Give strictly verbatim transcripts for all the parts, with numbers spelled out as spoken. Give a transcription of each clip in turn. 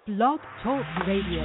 Blog Talk Radio.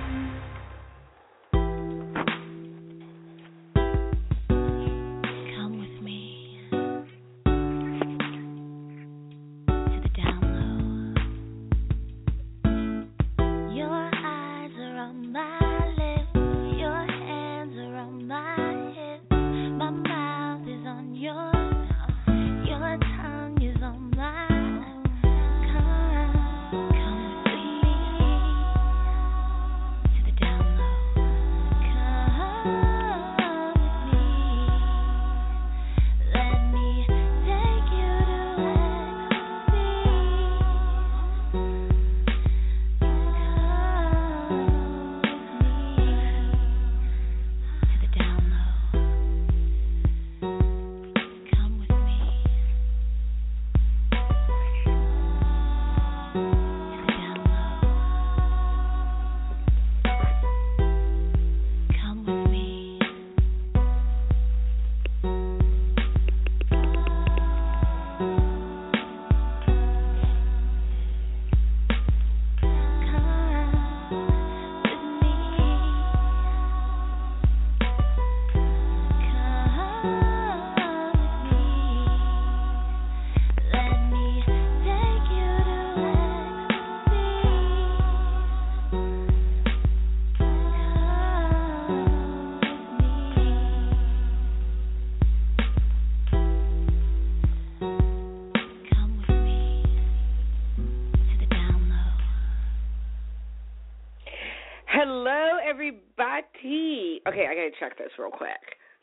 Okay, I gotta check this real quick.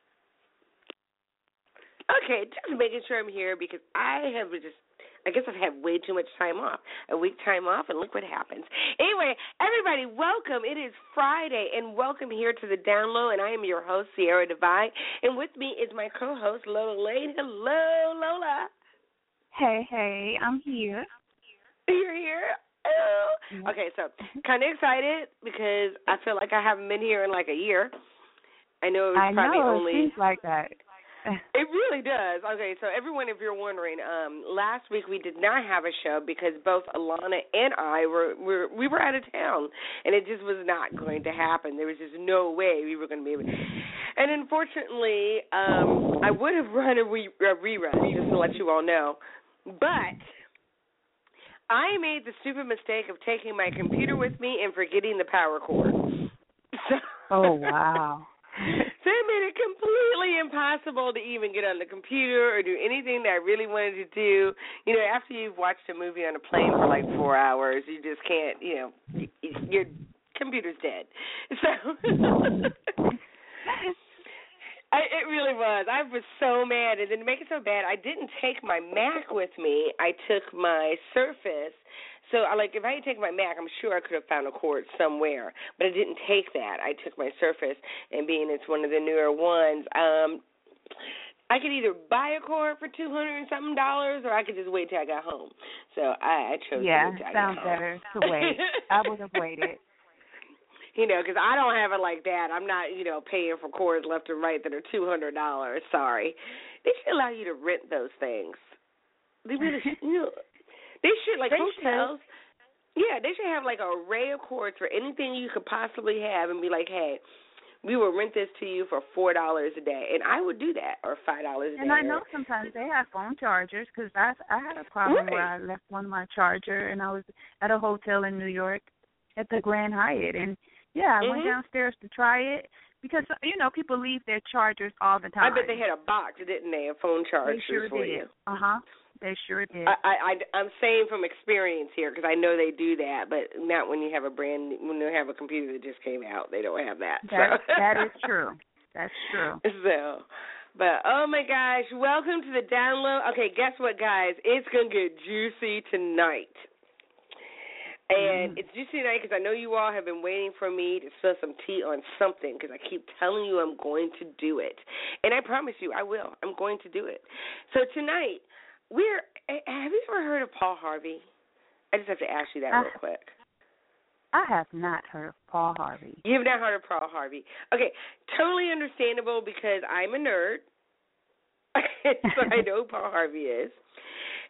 Okay, just making sure I'm here because I have just, I guess I've had way too much time off. A week time off, and look what happens. Anyway, everybody, welcome. It is Friday, and welcome here to the Down Low, and I am your host, Sierra Divine, and with me is my co-host, Lola Lane. Hello, Lola. Hey, hey, I'm here. You're here? Oh. Okay, so kind of excited because I feel like I haven't been here in like a year. I know it was I probably know, only. It seems like that. It really does. Okay, so everyone, if you're wondering, um, last week we did not have a show because both Alana and I were, were we were out of town, and it just was not going to happen. There was just no way we were going to be able to. And unfortunately, um, I would have run a, re- a rerun just to let you all know, but I made the stupid mistake of taking my computer with me and forgetting the power cord. So, oh, wow. So it made it completely impossible to even get on the computer or do anything that I really wanted to do. You know, after you've watched a movie on a plane for like four hours, you just can't, you know, your computer's dead. So I, it really was. I was so mad. And then to make it so bad, I didn't take my Mac with me. I took my Surface. So, I like, if I had taken my Mac, I'm sure I could have found a cord somewhere. But I didn't take that. I took my Surface, and being it's one of the newer ones, um, I could either buy a cord for two hundred and something dollars, or I could just wait till I got home. So I, I chose yeah, to wait till I sounds got home. better to wait. I would have waited. You know, because I don't have it like that. I'm not, you know, paying for cords left and right that are two hundred dollars. Sorry. They should allow you to rent those things. They really should. You know, they should, like they hotels. Should. Yeah, they should have, like, an array of cords for anything you could possibly have and be like, hey, we will rent this to you for four dollars a day. And I would do that, or five dollars a day. And I know sometimes they have phone chargers because I, I had a problem right. where I left one of my charger, and I was at a hotel in New York at the Grand Hyatt. And, yeah, I mm-hmm. went downstairs to try it because, you know, people leave their chargers all the time. I bet they had a box, didn't they, of phone chargers they sure for did. you. Uh-huh. They sure did. I, I, I, I'm saying from experience here because I know they do that, but not when you have a brand, when you have a computer that just came out. They don't have that. That, so. that is true. That's true. So, but, oh, my gosh, welcome to the download. Okay, guess what, guys? It's going to get juicy tonight. And mm-hmm. it's juicy tonight because I know you all have been waiting for me to spill some tea on something because I keep telling you I'm going to do it. And I promise you I will. I'm going to do it. So tonight, we're, have you ever heard of Paul Harvey? I just have to ask you that I, real quick. I have not heard of Paul Harvey. You have not heard of Paul Harvey. Okay, totally understandable because I'm a nerd. So I know who Paul Harvey is.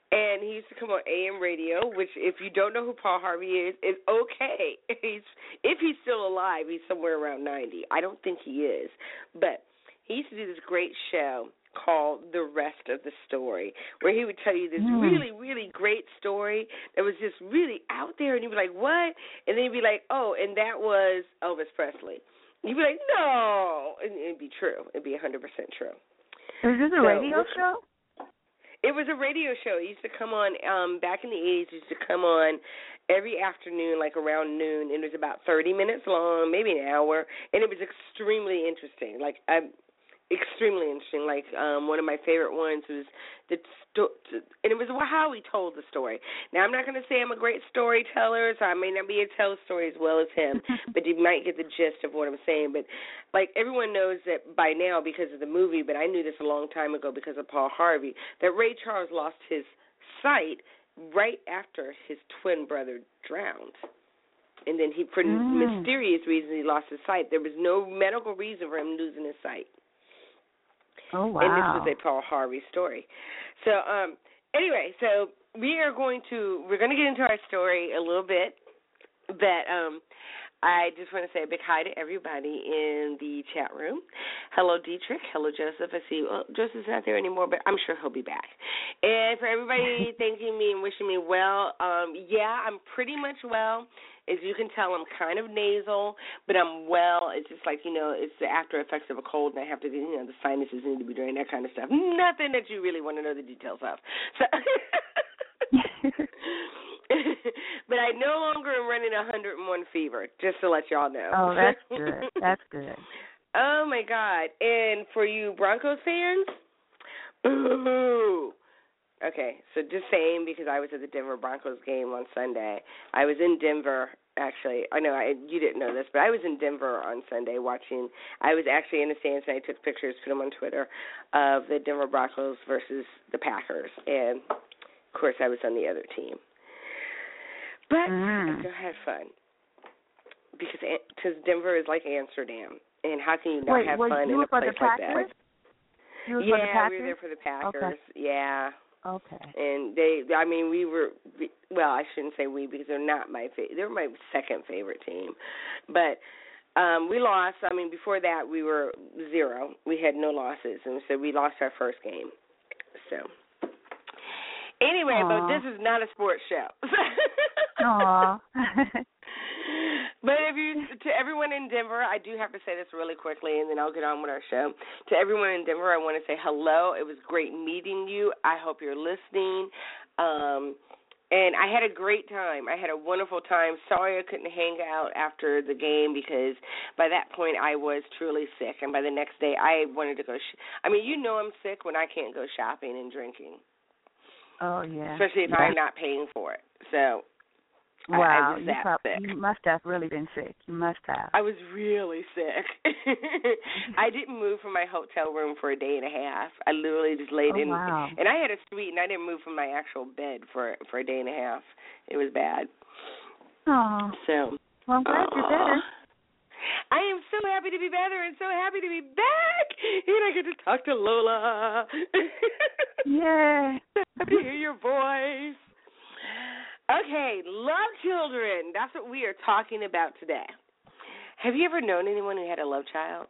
And he used to come on A M radio, which, if you don't know who Paul Harvey is, is okay. He's if he's still alive, he's somewhere around ninety. I don't think he is, but he used to do this great show called The Rest of the Story, where he would tell you this mm. really, really great story that was just really out there, and you'd be like, what? And then you'd be like, oh, and that was Elvis Presley. And you'd be like, no, and it'd be true. It'd be one hundred percent true. Is this a so, radio show? It was a radio show. It used to come on um, back in the eighties. It used to come on every afternoon, like around noon. It was about thirty minutes long, maybe an hour, and it was extremely interesting. Like I, extremely interesting. Like um, one of my favorite ones was the sto- and it was how he told the story. Now I'm not going to say I'm a great storyteller, so I may not be able to tell the story as well as him, but you might get the gist of what I'm saying. But like everyone knows that by now because of the movie, but I knew this a long time ago because of Paul Harvey, that Ray Charles lost his sight right after his twin brother drowned. And then he, for mm. mysterious reasons, he lost his sight. There was no medical reason for him losing his sight. Oh, wow. And this was a Paul Harvey story. So, um, anyway, so we are going to, we're going to get into our story a little bit, but um, I just want to say a big hi to everybody in the chat room. Hello, Dietrich. Hello, Joseph. I see, well, Joseph's not there anymore, but I'm sure he'll be back. And for everybody thanking me and wishing me well, um, yeah, I'm pretty much well. As you can tell, I'm kind of nasal, but I'm well. It's just like, you know, it's the after effects of a cold, and I have to, you know, the sinuses need to be drained, that kind of stuff. Nothing that you really want to know the details of. So, but I no longer am running one hundred one fever, just to let y'all know. Oh, that's good. That's good. Oh, my God. And for you Broncos fans, boo. Okay, so just saying, because I was at the Denver Broncos game on Sunday. I was in Denver, actually. I know I, you didn't know this, but I was in Denver on Sunday watching. I was actually in the stands, and I took pictures, put them on Twitter, of the Denver Broncos versus the Packers. And, of course, I was on the other team. But mm. I still had fun, because cause Denver is like Amsterdam. And how can you not Wait, have wait, fun in a place like that? You were yeah, for the Packers? we were there for the Packers. Okay. Yeah. Okay. And they, I mean, we were, well, I shouldn't say we because they're not my favorite. They're my second favorite team. But um, we lost. I mean, before that, we were zero. We had no losses. And so we lost our first game. So anyway, Aww. but this is not a sports show. Aww. But if you, to everyone in Denver, I do have to say this really quickly, and then I'll get on with our show. To everyone in Denver, I want to say hello. It was great meeting you. I hope you're listening. Um, and I had a great time. I had a wonderful time. Sorry I couldn't hang out after the game because by that point I was truly sick, and by the next day I wanted to go. Sh- I mean, you know I'm sick when I can't go shopping and drinking. Oh, yeah. Especially if yeah. I'm not paying for it. So. Wow, I, I was you, that prob- sick. you must have really been sick. You must have. I was really sick. I didn't move from my hotel room for a day and a half. I literally just laid oh, in, wow. and I had a suite, and I didn't move from my actual bed for for a day and a half. It was bad. Oh. So. Well, I'm glad uh, you're better. I am so happy to be better and so happy to be back, and I get to talk to Lola. Yeah. Happy to hear your voice. Okay, love children. That's what we are talking about today. Have you ever known anyone who had a love child?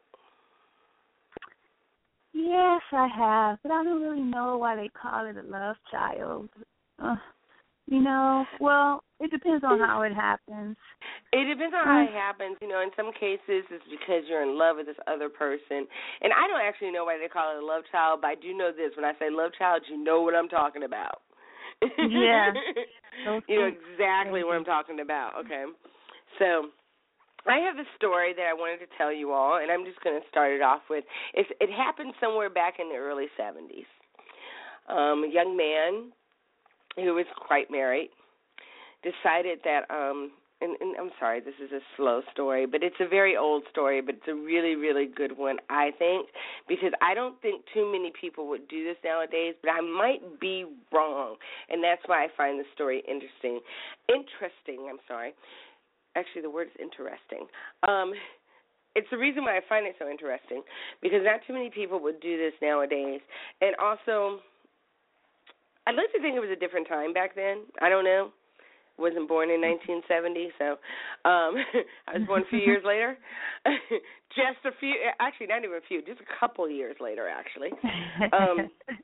Yes, I have, but I don't really know why they call it a love child. Uh, you know, well, it depends on how it happens. It depends on how it happens. You know, in some cases it's because you're in love with this other person. And I don't actually know why they call it a love child, but I do know this. When I say love child, you know what I'm talking about. Yeah. You know exactly what I'm talking about, okay? So I have a story that I wanted to tell you all, and I'm just going to start it off with, it's, it happened somewhere back in the early seventies. Um, a young man who was quite married decided that, um, and, and I'm sorry, this is a slow story, but it's a very old story, but it's a really, really good one, I think, because I don't think too many people would do this nowadays, but I might be wrong, and that's why I find the story interesting. Interesting, I'm sorry. Actually, the word is interesting. Um, it's the reason why I find it so interesting, because not too many people would do this nowadays, and also I'd like to think it was a different time back then. I don't know. Wasn't born in nineteen seventy, so um, I was born a few years later. Just a few, actually, not even a few, just a couple years later, actually. Um,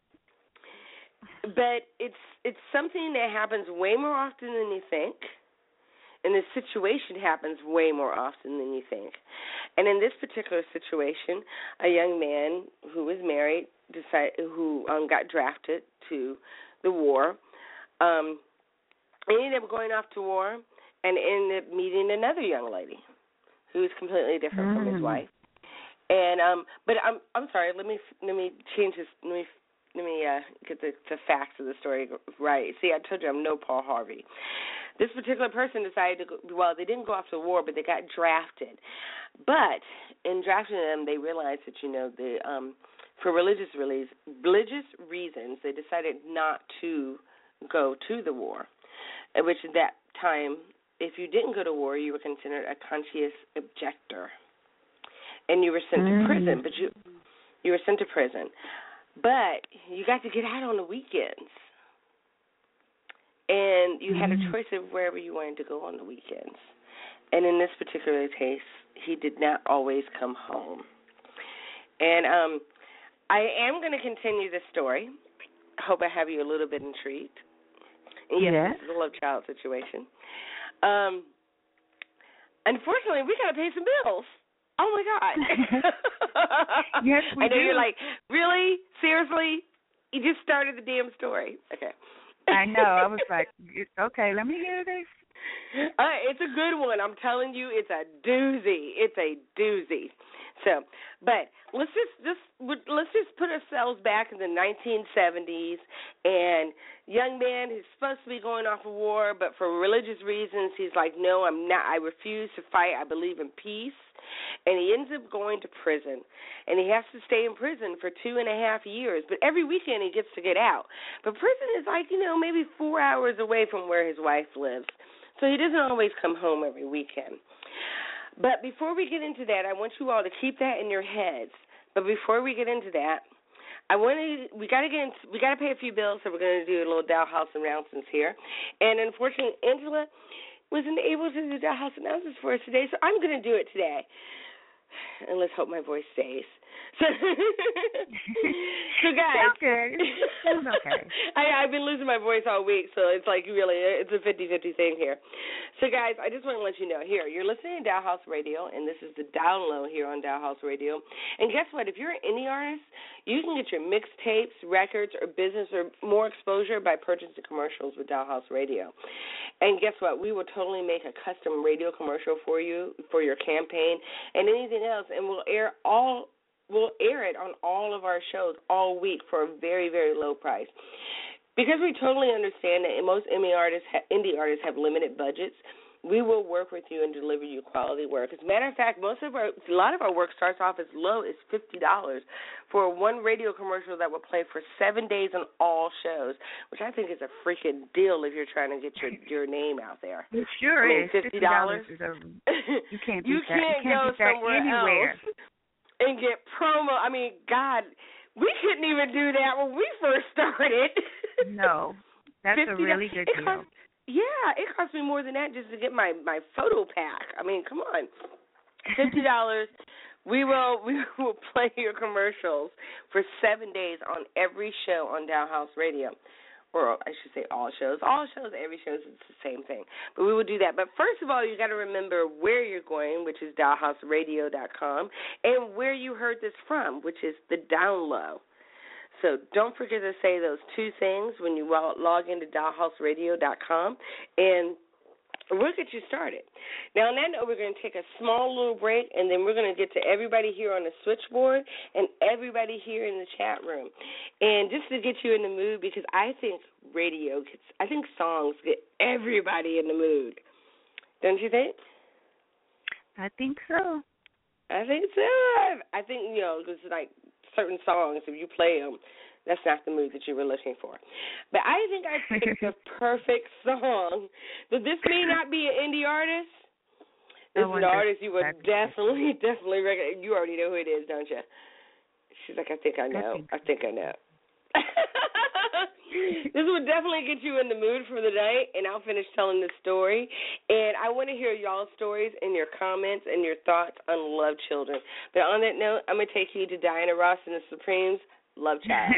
but it's it's something that happens way more often than you think, and the situation happens way more often than you think. And in this particular situation, a young man who was married, decided, who um, got drafted to the war. Um, He ended up going off to war and ended up meeting another young lady who was completely different mm. from his wife. And um, but I'm I'm sorry. Let me let me change this. Let me let me uh, get the, the facts of the story right. See, I told you I'm no Paul Harvey. This particular person decided to go, well, they didn't go off to war, but they got drafted. But in drafting them, they realized that you know the um, for religious religious religious reasons, they decided not to go to the war. Which at that time, if you didn't go to war, you were considered a conscientious objector, and you were sent mm. to prison. But you you were sent to prison, but you got to get out on the weekends, and you mm. had a choice of wherever you wanted to go on the weekends. And in this particular case, he did not always come home. And um, I am going to continue the story. I hope I have you a little bit intrigued. Yes, yes. This is a love child situation. Um, unfortunately, we got to pay some bills. Oh, my God. Yes, we I know do. You're like, really? Seriously? You just started the damn story. Okay. I know. I was like, okay, let me hear this. Uh, it's a good one. I'm telling you, it's a doozy. It's a doozy. So, but let's just, just let's just put ourselves back in the nineteen seventies, and young man who's supposed to be going off to war, but for religious reasons, he's like, no, I'm not. I refuse to fight. I believe in peace, and he ends up going to prison, and he has to stay in prison for two and a half years. But every weekend he gets to get out. But prison is like, you know, maybe four hours away from where his wife lives, so he doesn't always come home every weekend. But before we get into that, I want you all to keep that in your heads. But before we get into that, I want to we got to get into, we got to pay a few bills, so we're going to do a little Dow House announcements here. And unfortunately, Angela wasn't able to do Dow House announcements for us today, so I'm going to do it today. And let's hope my voice stays. So, so guys, okay. It's okay. I, I've been losing my voice all week, so it's like really, it's a fifty-fifty thing here. So, guys, I just want to let you know, here, you're listening to Dow House Radio, and this is the Down Low here on Dow House Radio. And guess what? If you're an indie artist, you can get your mixtapes, records, or business or more exposure by purchasing commercials with Dow House Radio. And guess what? We will totally make a custom radio commercial for you, for your campaign, and anything else, and we'll air all We'll air it on all of our shows all week for a very, very low price. Because we totally understand that most indie artists, indie artists have limited budgets, we will work with you and deliver you quality work. As a matter of fact, most of our, a lot of our work starts off as low as fifty dollars for one radio commercial that will play for seven days on all shows, which I think is a freaking deal if you're trying to get your your name out there. It sure I mean, is. fifty dollars. Is a, you can't beat you that. Can't you can't go beat that somewhere anywhere. else and get promo. I mean, God, we couldn't even do that when we first started. No, that's a really good it deal. Cost, yeah, it cost me more than that just to get my, my photo pack. I mean, come on, fifty dollars. We will we will play your commercials for seven days on every show on Dow House Radio. Or I should say all shows. All shows, every show is the same thing. But we will do that. But first of all, you got to remember where you're going, which is dow house radio dot com, and where you heard this from, which is the Down Low. So don't forget to say those two things when you log into dow house radio dot com, and we'll get you started. Now, on that note, we're going to take a small little break, and then we're going to get to everybody here on the switchboard and everybody here in the chat room. And just to get you in the mood, because I think radio gets, I think songs get everybody in the mood. Don't you think? I think so. I think so. I think, you know, it's like certain songs, if you play them, that's not the mood that you were looking for. But I think I picked the perfect song. But this may not be an indie artist. This is an artist you would definitely, definitely recognize. You already know who it is, don't you? She's like, I think I know. I think I know. This would definitely get you in the mood for the day, and I'll finish telling the story. And I want to hear y'all's stories and your comments and your thoughts on Love Children. But on that note, I'm going to take you to Diana Ross and the Supremes, Love Child.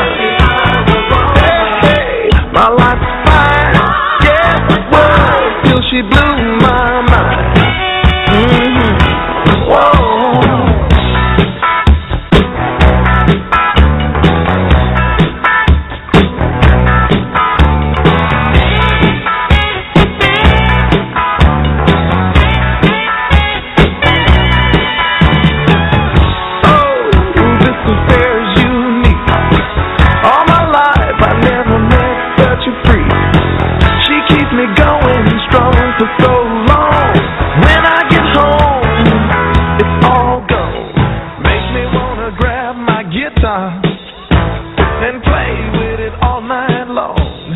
My life's fine, yes it was, till guitar and play with it all night long.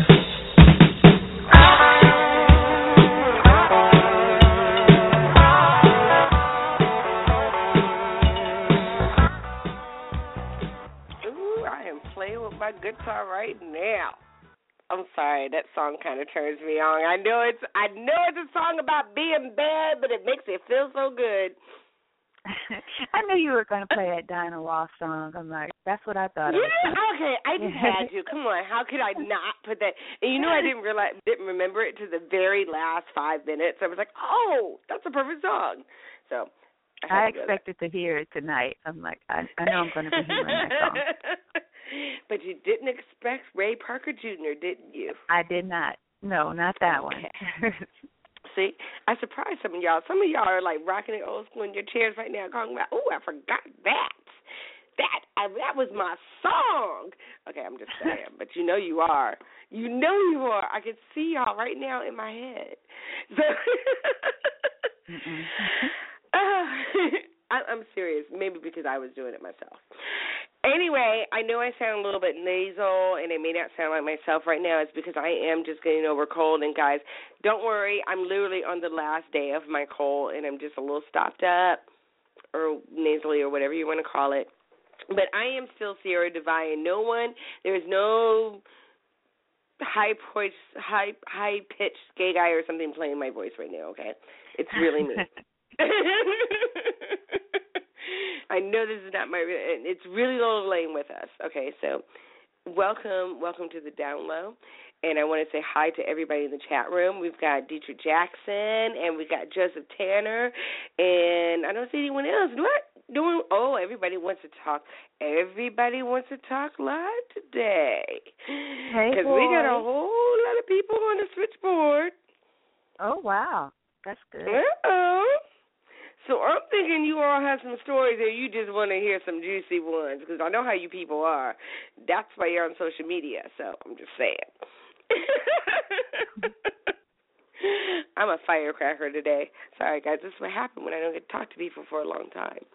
Ooh, I am playing with my guitar right now. I'm sorry, that song kind of turns me on. I know it's I know it's a song about being bad, but it makes it feel so good. I knew you were going to play that Dinah Ross song. I'm like, that's what I thought. Yeah, it was. okay, I just had to. Come on, how could I not put that? And you know, I didn't realize, didn't remember it to the very last five minutes. I was like, oh, that's a perfect song. So I, I expected to hear it tonight. I'm like, I, I know I'm going to be hearing that song. But you didn't expect Ray Parker Junior, didn't you? I did not. No, not that okay. one. See, I surprised some of y'all. Some of y'all are like rocking it old school in your chairs right now, talking about, oh, I forgot that. That I, that was my song. Okay, I'm just saying, but you know you are. You know you are. I can see y'all right now in my head. So uh, I, I'm serious. Maybe because I was doing it myself. Anyway, I know I sound a little bit nasal, and it may not sound like myself right now. It's because I am just getting over cold. And, guys, don't worry. I'm literally on the last day of my cold, and I'm just a little stopped up or nasally or whatever you want to call it. But I am still Sierra Divine. No one, there is no high voice, high, high-pitched gay guy or something playing my voice right now, okay? It's really me. I know this is not my, it's really Lola Lane with us. Okay, so welcome, welcome to the Down Low. And I want to say hi to everybody in the chat room. We've got Dietrich Jackson, and we've got Joseph Tanner, and I don't see anyone else. What? Doing? Oh, everybody wants to talk. Everybody wants to talk live today. Because we got a whole lot of people on the switchboard. Oh, wow. That's good. Uh-oh. So I'm thinking you all have some stories that you just want to hear some juicy ones, because I know how you people are. That's why you're on social media, so I'm just saying. I'm a firecracker today. Sorry, guys. This is what happened when I don't get to talk to people for a long time.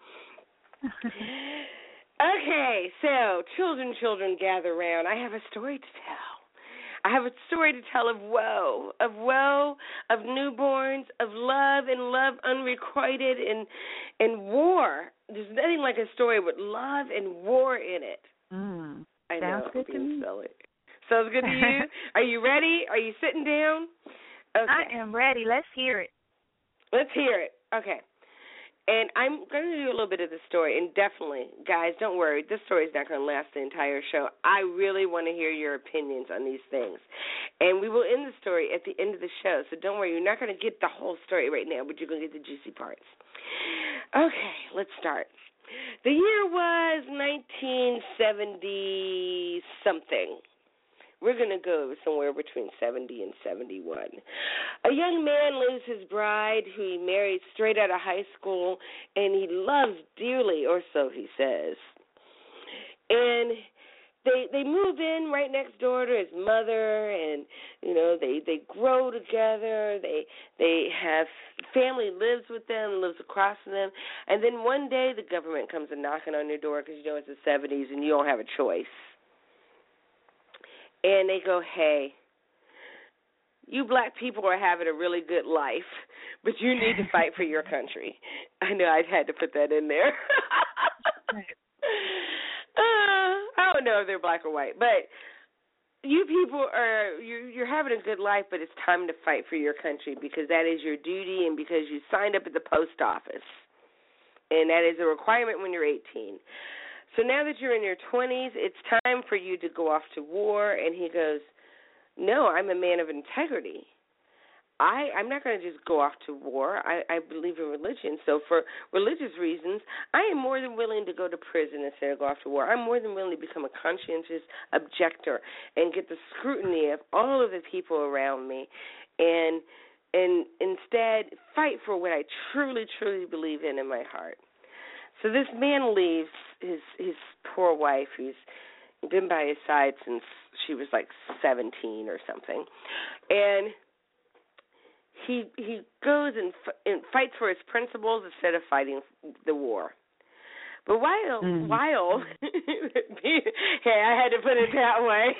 Okay, so children, children, gather around. I have a story to tell. I have a story to tell of woe, of woe, of newborns, of love and love unrequited and and war. There's nothing like a story with love and war in it. Mm, I sounds know, good to me. silly. Sounds good to you? Are you ready? Are you sitting down? Okay. I am ready. Let's hear it. Let's hear it. Okay. And I'm going to do a little bit of the story, and definitely, guys, don't worry. This story is not going to last the entire show. I really want to hear your opinions on these things. And we will end the story at the end of the show, so don't worry. You're not going to get the whole story right now, but you're going to get the juicy parts. Okay, let's start. The year was nineteen seventy-something. We're going to go somewhere between seventy and seventy-one. A young man leaves his bride, who he married straight out of high school, and he loves dearly, or so he says. And they they move in right next door to his mother, and you know they they grow together. They they have family lives with them, lives across from them, and then one day the government comes and knocking on your door because you know it's the seventies and you don't have a choice. And they go, hey, you black people are having a really good life, but you need to fight for your country. I know I had to put that in there. uh, I don't know if they're black or white, but you people are, you're, you're having a good life, but it's time to fight for your country because that is your duty and because you signed up at the post office. And that is a requirement when you're eighteen. So now that you're in your twenties, it's time for you to go off to war. And he goes, no, I'm a man of integrity. I, I'm not going to just go off to war. I, I believe in religion. So for religious reasons, I am more than willing to go to prison instead of go off to war. I'm more than willing to become a conscientious objector and get the scrutiny of all of the people around me and and instead fight for what I truly, truly believe in in my heart. So this man leaves his his poor wife, who's been by his side since she was like seventeen or something, and he he goes and, f- and fights for his principles instead of fighting the war. But while, Mm. while, hey, I had to put it that way.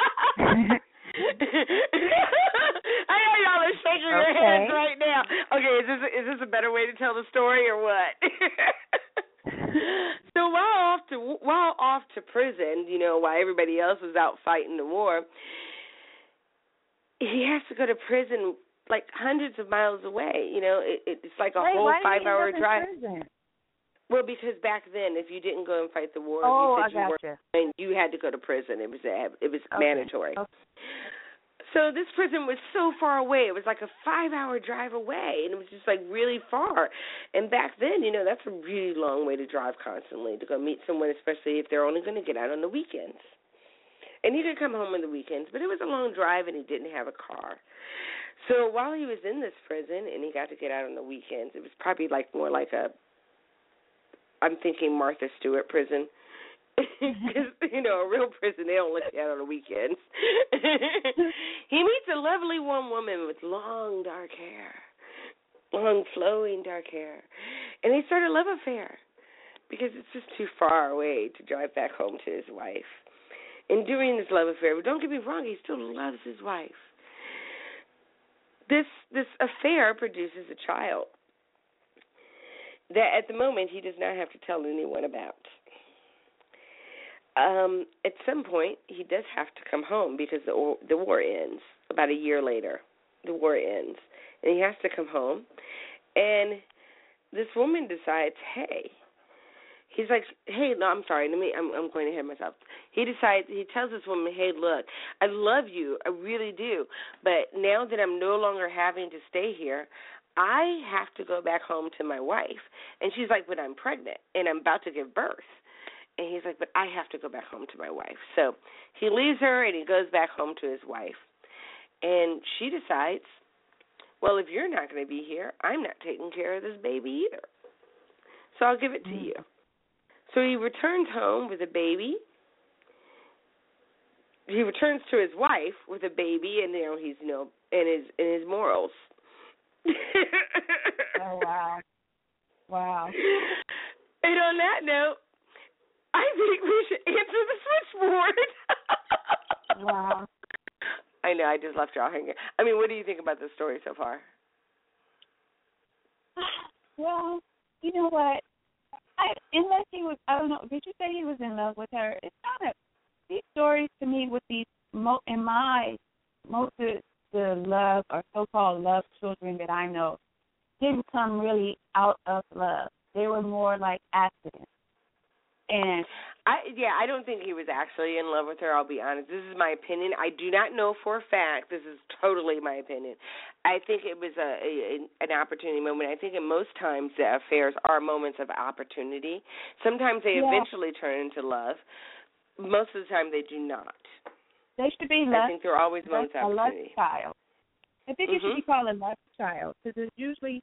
I know y'all are shaking your Okay. heads right now. Okay, is this is this a better way to tell the story or what? So while off to while off to prison, you know, while everybody else was out fighting the war, he has to go to prison like hundreds of miles away. You know, it, it's like a Wait, whole why did he end five-hour up in drive. prison? Well, because back then, if you didn't go and fight the war, Oh, you I said you gotcha. weren't, you had to go to prison. It was a, it was Okay. mandatory. Okay. So this prison was so far away. It was like a five-hour drive away, and it was just like really far. And back then, you know, that's a really long way to drive constantly to go meet someone, especially if they're only going to get out on the weekends. And he could come home on the weekends, but it was a long drive, and he didn't have a car. So while he was in this prison and he got to get out on the weekends, it was probably like more like a, I'm thinking Martha Stewart prison. Because, you know, a real prison, they don't let you out on the weekends. He meets a lovely one woman with long, dark hair, long, flowing dark hair. And they start a love affair because it's just too far away to drive back home to his wife. And during this love affair, but don't get me wrong, he still loves his wife. This this affair produces a child that at the moment he does not have to tell anyone about. Um, at some point, he does have to come home because the the war ends about a year later. The war ends, and he has to come home. And this woman decides, hey, he's like, hey, no, I'm sorry, let me, I'm, I'm going ahead of myself. He decides, he tells this woman, hey, look, I love you, I really do, but now that I'm no longer having to stay here, I have to go back home to my wife. And she's like, but I'm pregnant, and I'm about to give birth. And he's like, but I have to go back home to my wife. So he leaves her, and he goes back home to his wife. And she decides, well, if you're not going to be here, I'm not taking care of this baby either. So I'll give it to Mm. you. So he returns home with a baby. He returns to his wife with a baby, and you know he's you know in his in his morals. Oh, wow. Wow. And on that note, I think we should answer the switchboard. Wow. I know, I just left y'all hanging. I mean, what do you think about this story so far? Well, you know what? I, unless he was, I don't know, did you say he was in love with her? It's kind of, these stories to me with these, mo in my, most of the love or so-called love children that I know didn't come really out of love. They were more like accidents. And I yeah, I don't think he was actually in love with her, I'll be honest. This is my opinion. I do not know for a fact. This is totally my opinion. I think it was a, a an opportunity moment. I think in most times the affairs are moments of opportunity. Sometimes they yeah. eventually turn into love. Most of the time they do not. They should be love. I think they're always moments of a love opportunity. child. I think mm-hmm. it should be called a love child because it's usually,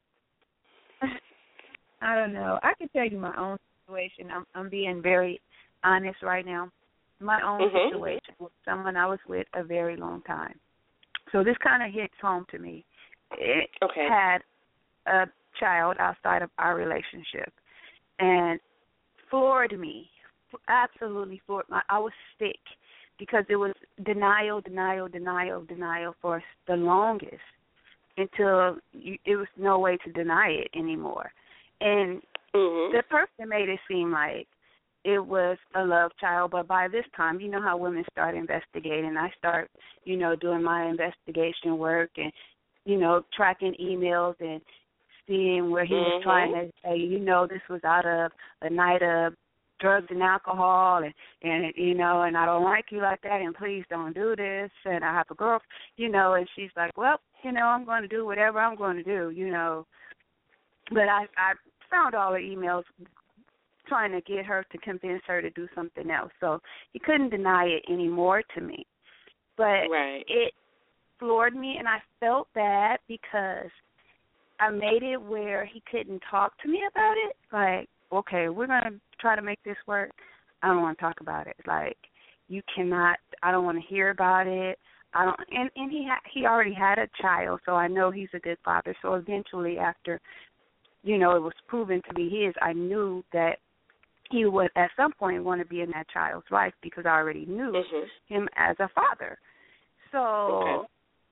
I don't know. I can tell you my own situation. I'm, I'm being very honest right now. My own mm-hmm. situation with someone I was with a very long time. So this kind of hits home to me. It okay. had a child outside of our relationship and floored me, absolutely floored me. I was sick because it was denial, denial, denial, denial for the longest until you, it was no way to deny it anymore. And mm-hmm. the person made it seem like it was a love child, but by this time, you know how women start investigating. I start, you know, doing my investigation work and, you know, tracking emails and seeing where he mm-hmm. was trying to say, you know, this was out of a night of drugs and alcohol and, and, you know, and I don't like you like that and please don't do this and I have a girl, you know, and she's like, well, you know, I'm going to do whatever I'm going to do, you know. But I, I found all the emails trying to get her to convince her to do something else. So he couldn't deny it anymore to me. But right. it floored me, and I felt bad because I made it where he couldn't talk to me about it. Like, okay, we're going to try to make this work. I don't want to talk about it. Like, you cannot, I don't want to hear about it. I don't, and, and he ha- he already had a child, so I know he's a good father. So eventually after, you know, it was proven to be his, I knew that he would at some point want to be in that child's life because I already knew mm-hmm. him as a father. So okay.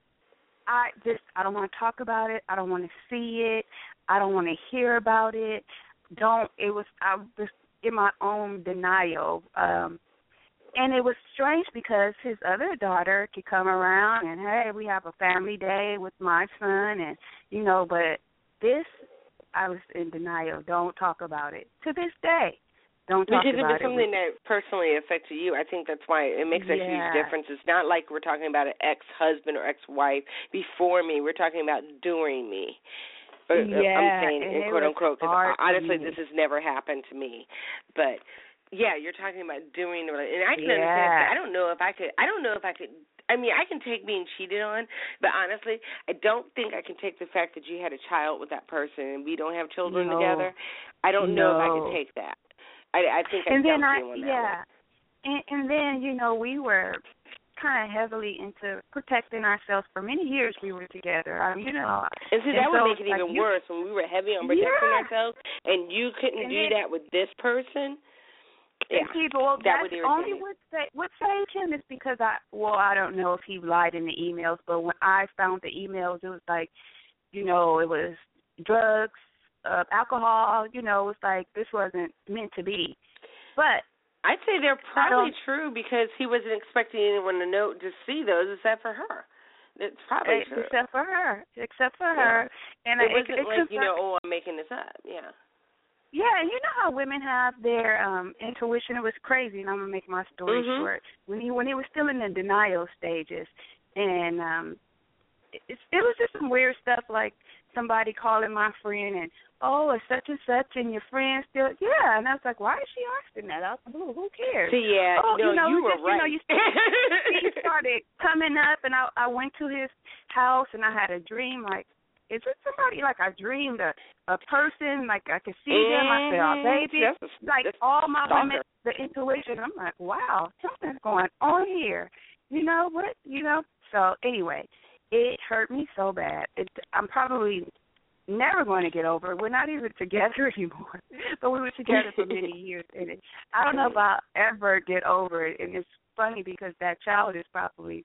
I just I don't want to talk about it. I don't want to see it. I don't want to hear about it. Don't. It was I was in my own denial. Um, And it was strange because his other daughter could come around and, hey, we have a family day with my son, and, you know, but this, I was in denial. Don't talk about it. To this day, don't talk because about it. Because it was something that personally affected you. I think that's why it makes a yeah. huge difference. It's not like we're talking about an ex-husband or ex-wife before me. We're talking about during me. Or, yeah, I'm saying, in quote, unquote, because honestly, me. this has never happened to me. But yeah, you're talking about doing the and I can yeah. understand that. I don't know if I could I don't know if I could I mean, I can take being cheated on, but honestly, I don't think I can take the fact that you had a child with that person and we don't have children no. together. I don't no. know if I could take that. I I think I and then I on that yeah. one. And and then, you know, we were kind of heavily into protecting ourselves for many years. We were together. Um, you know, and see, that and would so, make it like, even you, worse when we were heavy on protecting yeah. ourselves, and you couldn't and do then, that with this person. Yeah, and people, well, that that's would only what sa- what saved him is because I, well, I don't know if he lied in the emails, but when I found the emails, it was like, you know, it was drugs, uh, alcohol. You know, it was like this wasn't meant to be, but. I'd say they're probably true because he wasn't expecting anyone to know to see those except for her. It's probably true. Except for her. Except for yeah. her. And it I, wasn't it, like, it you know, oh, I'm making this up. Yeah. Yeah, and you know how women have their um intuition. It was crazy, and I'm gonna make my story mm-hmm. short. When he when he was still in the denial stages, and um, it, it was just some weird stuff like somebody calling my friend and, oh, it's such and such, and your friend still, yeah. And I was like, why is she asking that? I was like, who, who cares? See, yeah, oh, no, you, know, you were just, right. You know, you started, he started coming up, and I, I went to his house, and I had a dream, like, is it somebody, like, I dreamed a, a person, like, I could see mm-hmm. them. I said, oh, baby. That's a, like, that's all my stalker. women, the intuition, I'm like, wow, something's going on here. You know what? You know? So, anyway, it hurt me so bad. It, I'm probably never going to get over it. We're not even together anymore, but we were together for many years. And it, I don't know if I'll ever get over it. And it's funny because that child is probably,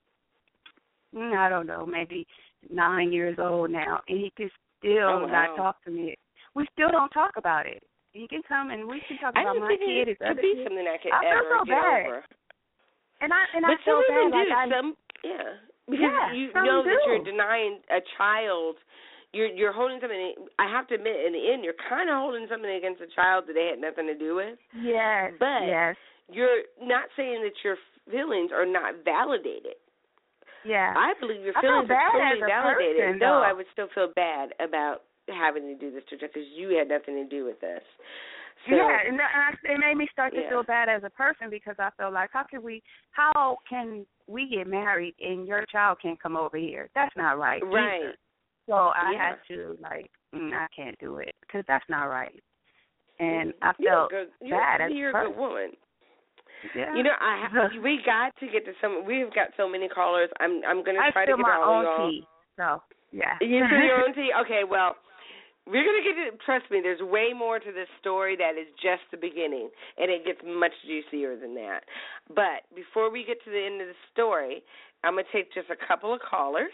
I don't know, maybe nine years old now, and he can still oh, wow. not talk to me. We still don't talk about it. He can come and we can talk about my kid. It could be something I could I ever feel so get bad. over. And I and but I feel some bad. do. Like I, some, yeah, because yeah, you some know do. that you're denying a child. You're you're holding something. I have to admit, in the end, you're kind of holding something against a child that they had nothing to do with. Yes. But yes. you're not saying that your feelings are not validated. Yeah. I believe your I feelings feel are bad totally as a validated. person, though though. I would still feel bad about having to do this to you because you had nothing to do with this. So, yeah, and, that, and I, it made me start to yeah. feel bad as a person because I felt like, how can we, how can we get married and your child can't come over here? That's not right. Right. Either. So I yeah. had to like, mm, I can't do it because that's not right. And I you're felt good, bad you're, as you're a person. a good woman. Yeah. You know, I we got to get to some. We've got so many callers. I'm I'm going to try to get my all own of y'all. tea. So yeah. You spill your own tea? Okay, well. We're going to get to, trust me, there's way more to this story that is just the beginning, and it gets much juicier than that. But before we get to the end of the story, I'm going to take just a couple of callers.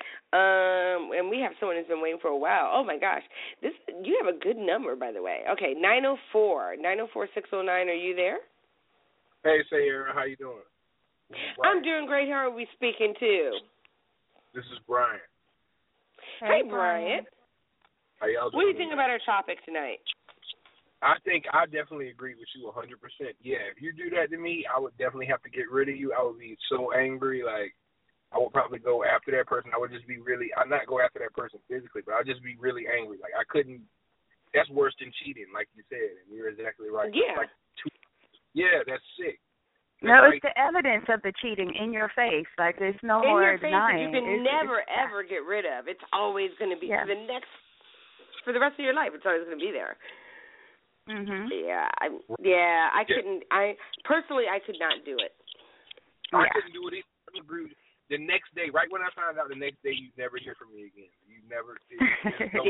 Um, and we have someone who's been waiting for a while. Oh, my gosh. This you have a good number, by the way. Okay, nine oh four, nine oh four, six oh nine, are you there? Hey, Sayera, how you doing? I'm doing great. How are we speaking to? This is Brian. Hey, hey Brian. How y'all doing? What do you think about our topic tonight? I think I definitely agree with you one hundred percent. Yeah, if you do that to me, I would definitely have to get rid of you. I would be so angry. Like, I would probably go after that person. I would just be really, I'd not go after that person physically, but I'd just be really angry. Like, I couldn't, that's worse than cheating, like you said, and you're exactly right. Yeah. Like, two, yeah, that's sick. That's no, like, it's the evidence of the cheating in your face. Like, there's no in more your face denying. that you can it's, never, it's, ever get rid of. It's always going to be yeah. for the next, for the rest of your life. It's always going to be there. Mhm. Yeah, I, yeah, I couldn't. I personally, I could not do it. I yeah. couldn't do it. I agree with you. The next day, right when I found out, the next day, you never hear from me again. You never. It, no, yeah.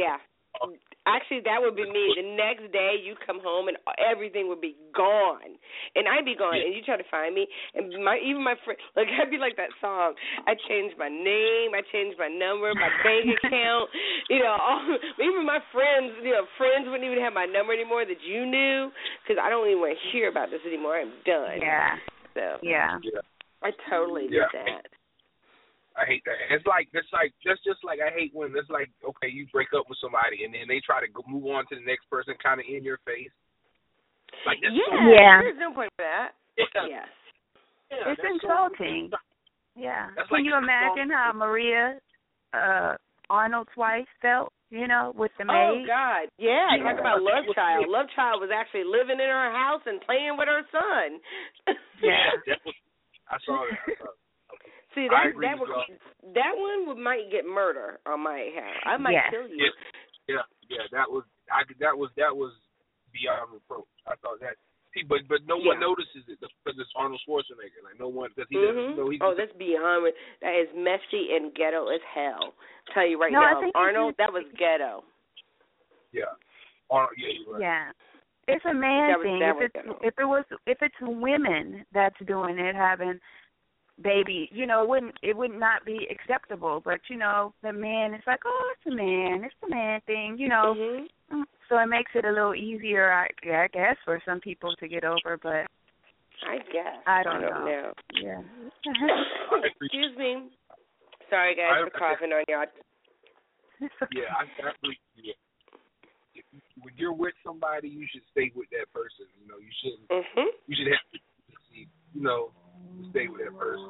Actually, that would be me. The next day, you come home and everything would be gone, and I'd be gone, yeah. and you try to find me, and my even my friend, like I'd be like that song. I changed my name, I changed my number, my bank account. You know, all, even my friends, you know, friends wouldn't even have my number anymore that you knew, because I don't even want to hear about this anymore. I'm done. Yeah. So Yeah. yeah. I totally Yeah. get that. I hate that. It's like it's like just just like I hate when it's like, okay, you break up with somebody and then they try to go, move on to the next person, kind of in your face. Like that's yeah, so, yeah. There's no point for that. Yeah. Yes. Yeah, It's that's insulting. So, yeah. That's Can like you imagine how Maria uh, Arnold's wife felt? You know, with the Oh maid. God, yeah. Yeah. Talk about Love Child. Love Child was actually living in her house and playing with her son. Yeah. that was, I saw that. I saw that. See, I that agree that with would, that one would might get murder on my house. I might Yes. kill you. Yeah, yeah, that was I that was that was beyond reproach. I thought that. See, but but no one Yeah. notices it because it's Arnold Schwarzenegger. Like no one because he Mm-hmm. doesn't know he. Oh, that's beyond. That is messy and ghetto as hell. I'll tell you right No, I now, think Arnold, it's- that was ghetto. Yeah, Arnold. Yeah, you're right. Yeah. It's a man That was- thing. that If was it's ghetto. if it was if it's women that's doing it, having baby, you know, it wouldn't it would not be acceptable. But you know, the man, it's like, oh, it's a man, it's a man thing, you know. Mm-hmm. So it makes it a little easier, I, I guess, for some people to get over. But I guess. I don't, I don't know. know. Yeah. Excuse me. Sorry, guys, I- for coughing on y'all. Yeah, I definitely. Yeah. If you, when you're with somebody, you should stay with that person. You know, you shouldn't. Mm-hmm. You should have to, you know, stay with that person.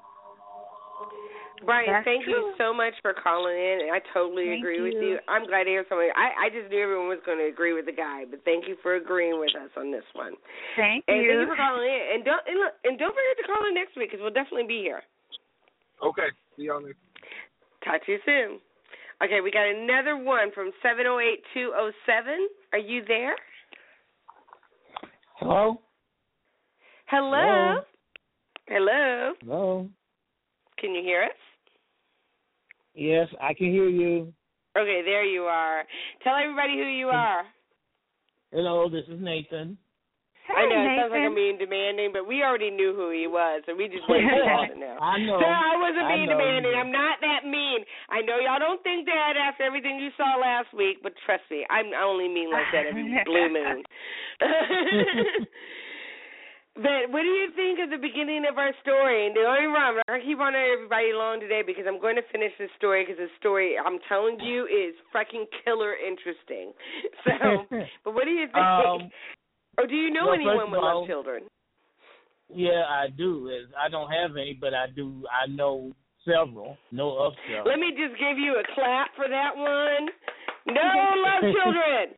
Brian, That's thank true. you so much for calling in, and I totally Thank agree with you. you. I'm glad to hear somebody. I, I just knew everyone was going to agree with the guy, but thank you for agreeing with us on this one. Thank and you. thank you for calling in. And don't and, look, and don't forget to call in next week because we'll definitely be here. Okay, see y'all next. Talk to you soon. Okay, we got another one from seven oh eight two oh seven. Are you there? Hello? Hello? Hello? Hello? Can you hear us? Yes, I can hear you. Okay, there you are. Tell everybody who you are. Hello, this is Nathan. Hey, I know it sounds like Nathan. I'm being demanding, but we already knew who he was, so we just went to it now. I know. So I wasn't I being know demanding. you. I'm not that mean. I know y'all don't think that after everything you saw last week, but trust me, I'm I only mean like that every blue moon. But what do you think of the beginning of our story? And the only reason I'm not going to keep on everybody long today because I'm going to finish this story because the story, I'm telling you, is fucking killer interesting. So, but what do you think? Um, or do you know well, anyone with first of all, love children? Yeah, I do. Is I don't have any, but I do. I know several. Know of several. Let me just give you a clap for that one. No love children.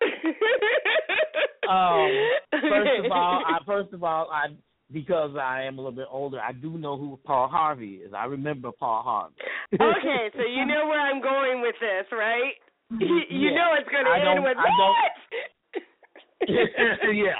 um, first of all, I first of all, I because I am a little bit older, I do know who Paul Harvey is. I remember Paul Harvey. Okay, so you know where I'm going with this, right? You, you Yeah. know it's going to I end don't- with I what? Yeah.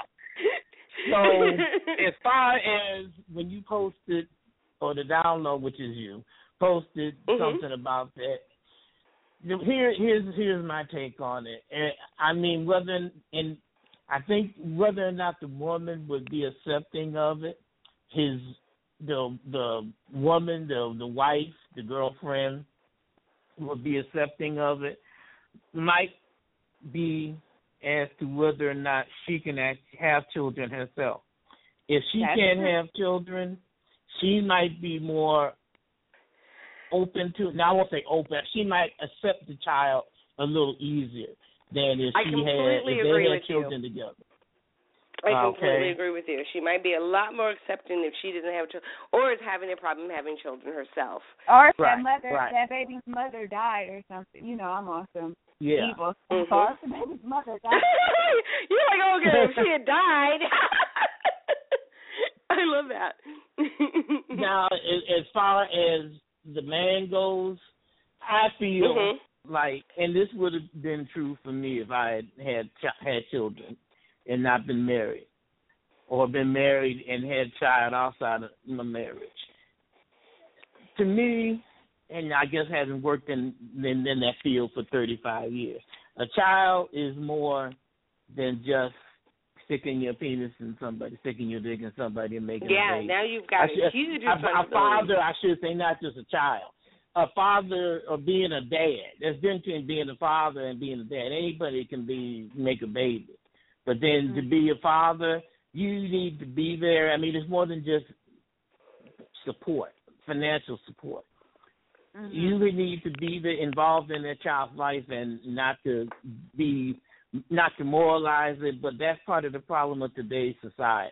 So as far as when you posted, or the download, which is you, posted Mhm. something about that. Here, here's here's my take on it. And I mean, whether in, in I think whether or not the woman would be accepting of it, his the the woman, the the wife, the girlfriend would be accepting of it, might be as to whether or not she can act, have children herself. If she That's can't true. have children, she might be more open to, now I won't say open, she might accept the child a little easier than if I she had, completely if agree they had with you. children together. I completely Okay. agree with you. She might be a lot more accepting if she doesn't have children, or is having a problem having children herself. Or if Right, that mother, right. that baby's mother died or something. You know, I'm awesome. Yeah. Evil. Mhm. Or if the baby's mother died. You're like, okay, if she had died. I love that. Now, as, as far as the man goes, I feel Mhm. like, and this would have been true for me if I had had, ch- had children and not been married, or been married and had a child outside of my marriage. To me, and I guess having worked in, in in that field for thirty-five years, A child is more than just sticking your penis in somebody, sticking your dick in somebody and making yeah, a baby. now you've got I a should, huge a, responsibility. a father, I should say, not just a child. A father or being a dad. There's difference between being a father and being a dad. Anybody can be make a baby. But then mm-hmm. to be a father, you need to be there. I mean, it's more than just support, financial support. Mm-hmm. You need to be there, involved in their child's life and not to be, not to moralize it, but that's part of the problem of today's society.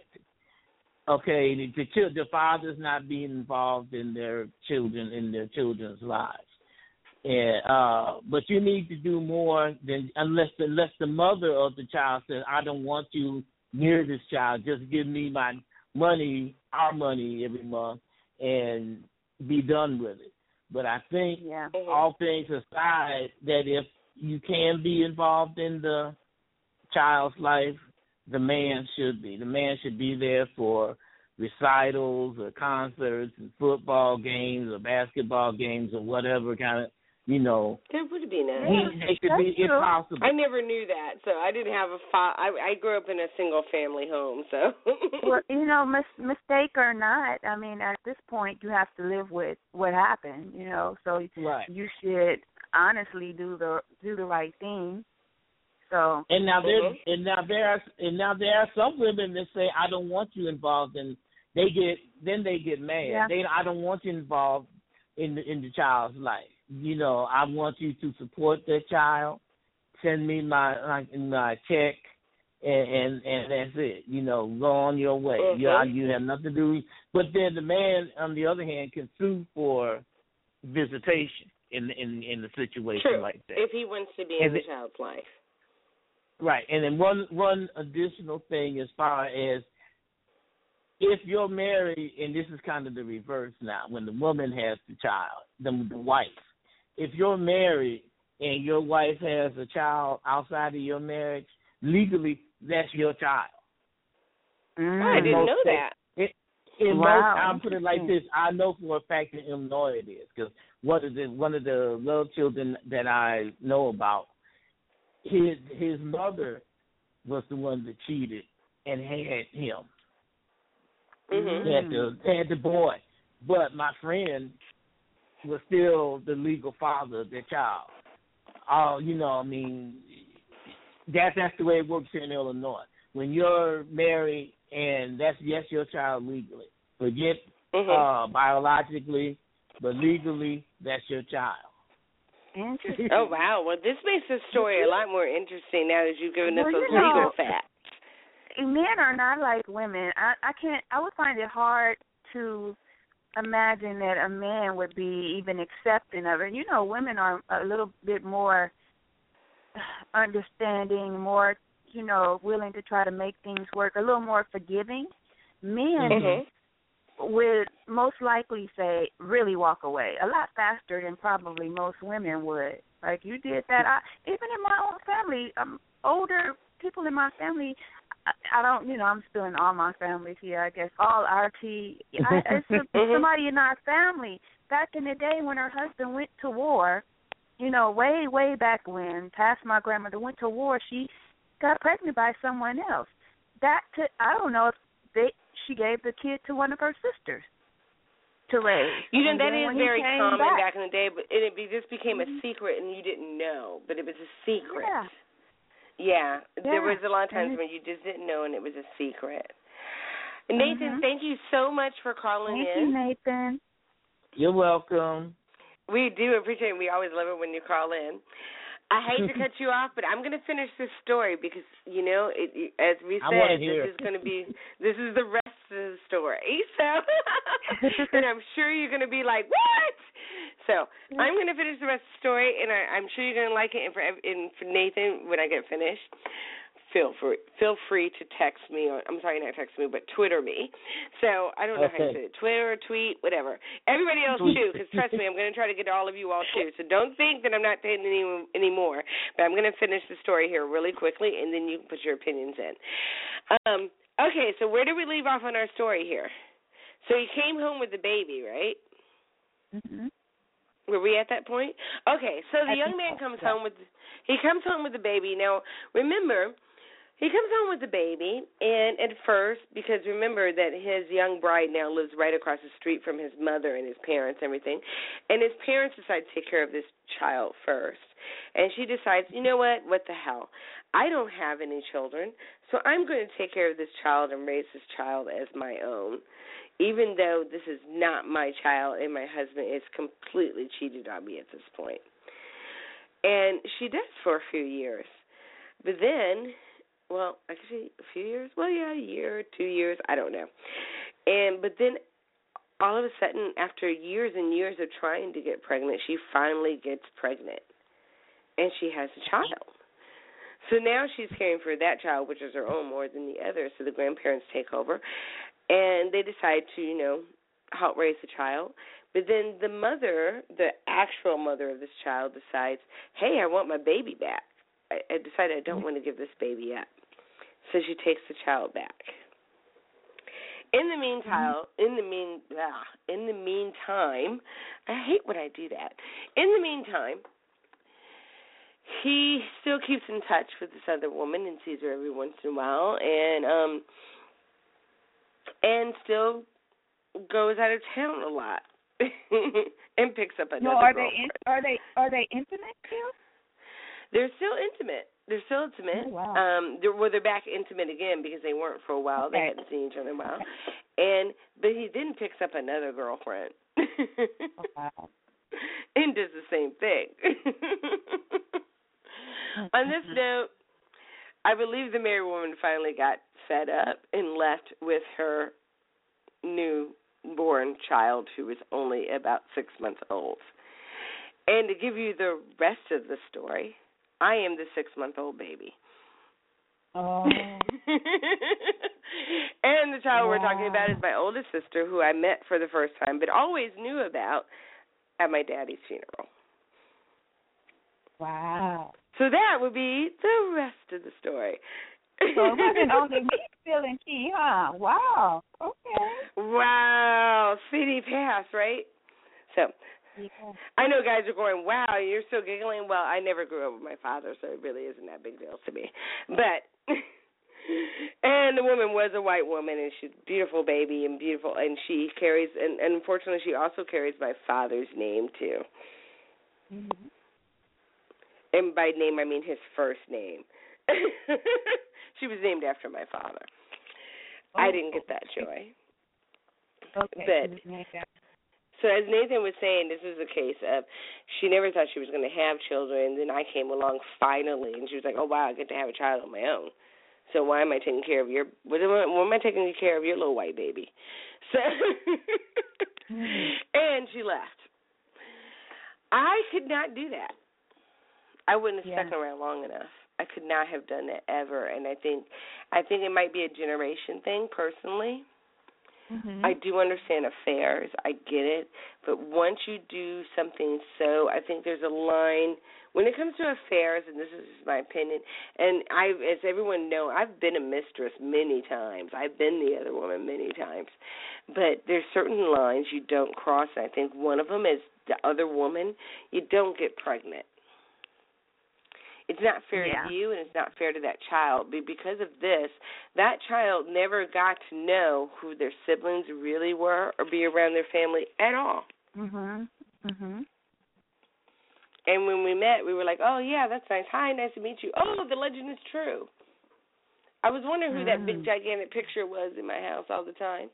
Okay, the, the, the fathers not being involved in their children, in their children's lives. And, uh, but you need to do more than, unless, unless the mother of the child says, I don't want you near this child, just give me my money, our money every month, and be done with it. But I think yeah. all things aside, that if you can be involved in the child's life, the man should be. The man should be there for recitals or concerts and football games or basketball games or whatever kind of, you know. That would be nice. He, they could be, if possible. I never knew that, so I didn't have a fa- I, I grew up in a single-family home, so. Well, you know, mis- mistake or not, I mean, at this point, you have to live with what happened, you know, so right. you should honestly do the do the right thing. So and now there mm-hmm. and now there are and now there are some women that say I don't want you involved, and they get then they get mad. Yeah. They I don't want you involved in the in the child's life. You know, I want you to support that child. Send me my my, my check, and, and and that's it. You know, go on your way. Mm-hmm. You you have nothing to do. But then the man, on the other hand, can sue for visitation in in in the situation True. like that if he wants to be and in the it, child's life. Right, and then one one additional thing as far as if you're married, and this is kind of the reverse now, when the woman has the child, the, the wife. If you're married and your wife has a child outside of your marriage, legally that's your child. Mm. I didn't know that. It, in wow. most, I'll put it like this: I know for a fact in Illinois it is, because one of the one of the little children that I know about, his his mother was the one that cheated and had him. Mm-hmm. Had the had the boy, but my friend was still the legal father of their child. Oh, you know, I mean, that's that's the way it works here in Illinois. When you're married and that's yes your child legally, forget mm-hmm. uh, biologically, but legally that's your child. Interesting. Oh, wow. Well, this makes the story a lot more interesting now that you've given us well, those you know, legal facts. Men are not like women. I, I can't. I would find it hard to imagine that a man would be even accepting of it. You know, women are a little bit more understanding, more, you know, willing to try to make things work, a little more forgiving. Men mm-hmm. would most likely say, really walk away a lot faster than probably most women would. Like, you did that. I, even in my own family, um, older people in my family, I, I don't, you know, I'm still in all my families here, I guess, all R T. I, it's a, somebody in our family, back in the day when her husband went to war, you know, way, way back when, past my grandmother went to war, she got pregnant by someone else. That could, I don't know if they, she gave the kid to one of her sisters to raise. You know, and that is very common back. back in the day, but it, it just became mm-hmm. a secret and you didn't know, but it was a secret. Yeah. Yeah, yeah. there was a lot of times mm-hmm. when you just didn't know and it was a secret. Nathan, mm-hmm. thank you so much for calling thank in. Thank you, Nathan. You're welcome. We do appreciate it. We always love it when you call in. I hate to cut you off, but I'm going to finish this story because, you know, it, it, as we said, this is going to be, this is the rest of the story. So, and I'm sure you're going to be like, what? So I'm going to finish the rest of the story, and I, I'm sure you're going to like it. And for, and for Nathan, when I get finished, feel free, feel free to text me, or I'm sorry, not text me, but Twitter me. So I don't know okay. how to say it, Twitter, tweet, whatever. Everybody else too, because trust me, I'm going to try to get all of you all too. So don't think that I'm not saying any anymore. But I'm going to finish the story here really quickly, and then you can put your opinions in. Um, okay, so where did we leave off on our story here? So you came home with the baby, right? Mm-hmm. Were we at that point? Okay, so the I young think man so, comes yeah. home with he comes home with the baby. Now, remember, he comes home with the baby, and at first, because remember that his young bride now lives right across the street from his mother and his parents and everything, and his parents decide to take care of this child first. And she decides, you know what, what the hell? I don't have any children, so I'm going to take care of this child and raise this child as my own, even though this is not my child and my husband is completely cheated on me at this point. And she does for a few years. But then, well, actually a few years? Well, yeah, a year, two years, I don't know. And but then all of a sudden, after years and years of trying to get pregnant, she finally gets pregnant. And she has a child. So now she's caring for that child, which is her own more than the other. So the grandparents take over. And they decide to, you know, help raise the child. But then the mother, the actual mother of this child, decides, hey, I want my baby back. I, I decided I don't want to give this baby up. So she takes the child back. In the meantime, in the mean, ah, in the meantime, I hate when I do that. In the meantime, he still keeps in touch with this other woman and sees her every once in a while, and um, and still goes out of town a lot and picks up another No, are girlfriend. they in, are they are they intimate too? They're still intimate. They're still intimate. Oh, wow. Um, they're, well, they're back intimate again because they weren't for a while. Okay. They hadn't seen each other in a while. And but he then picks up another girlfriend. Oh, wow. And does the same thing. On this note, I believe the married woman finally got fed up and left with her newborn child, who was only about six months old. And to give you the rest of the story, I am the six-month-old baby. Oh. And the child Wow. we're talking about is my oldest sister, who I met for the first time, but always knew about at my daddy's funeral. Wow. So that would be the rest of the story. So it wasn't only me feeling key, huh? Wow. Okay. Wow. City pass, right? So Yeah. I know guys are going, wow, you're still giggling. Well, I never grew up with my father, so it really isn't that big deal to me. But, and the woman was a white woman, and she's a beautiful baby and beautiful, and she carries, and, and unfortunately she also carries my father's name, too. Mm-hmm. And by name, I mean his first name. She was named after my father. Oh. I didn't get that joy. Okay. But, so as Nathan was saying, this is a case of she never thought she was going to have children. Then I came along finally, and she was like, oh, wow, I get to have a child on my own. So why am I taking care of your, what am I, what am I taking care of your little white baby? So, mm-hmm. And she left. I could not do that. I wouldn't have yeah. stuck around long enough. I could not have done that ever. And I think, I think it might be a generation thing personally. Mm-hmm. I do understand affairs. I get it. But once you do something so, I think there's a line. When it comes to affairs, and this is my opinion, and I, as everyone knows, I've been a mistress many times. I've been the other woman many times. But there's certain lines you don't cross. And I think one of them is the other woman. You don't get pregnant. It's not fair yeah. to you, and it's not fair to that child. But because of this, that child never got to know who their siblings really were or be around their family at all. Mhm. Mhm. And when we met, we were like, "Oh yeah, that's nice. Hi, nice to meet you. Oh, the legend is true." I was wondering who mm. that big gigantic picture was in my house all the time.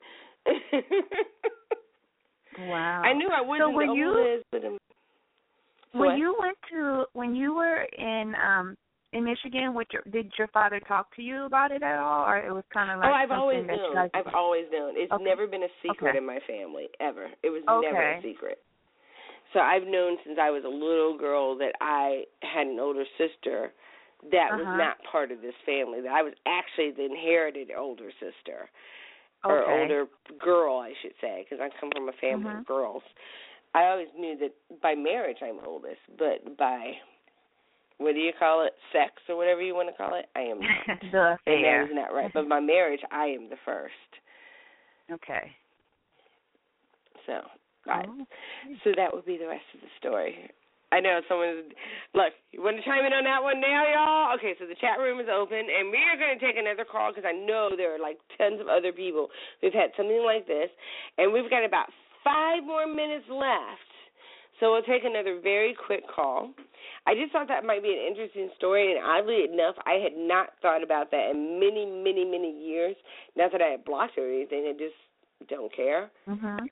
Wow. I knew I wasn't so when the you, oldest, but um, when what? you went to when you were in um in Michigan, with your, did your father talk to you about it at all, or it was kind of like oh, I've something always that known. you guys I've always known. It's okay. never been a secret okay. in my family ever. It was okay. never a secret. So I've known since I was a little girl that I had an older sister that uh-huh. was not part of this family. That I was actually the inherited older sister or okay. older girl, I should say, because I come from a family uh-huh. of girls. I always knew that by marriage I'm oldest, but by what do you call it, sex or whatever you want to call it, I am not. the affair. And that is not right. But by marriage, I am the first. Okay. So Right. So that would be the rest of the story. I know someone. Look, you want to chime in on that one now, y'all? Okay, so the chat room is open, and we are going to take another call because I know there are like tons of other people who've had something like this, and we've got about five more minutes left. So we'll take another very quick call. I just thought that might be an interesting story, and oddly enough, I had not thought about that in many, many, many years. Not that I had blocked or anything, I just don't care. Mm-hmm.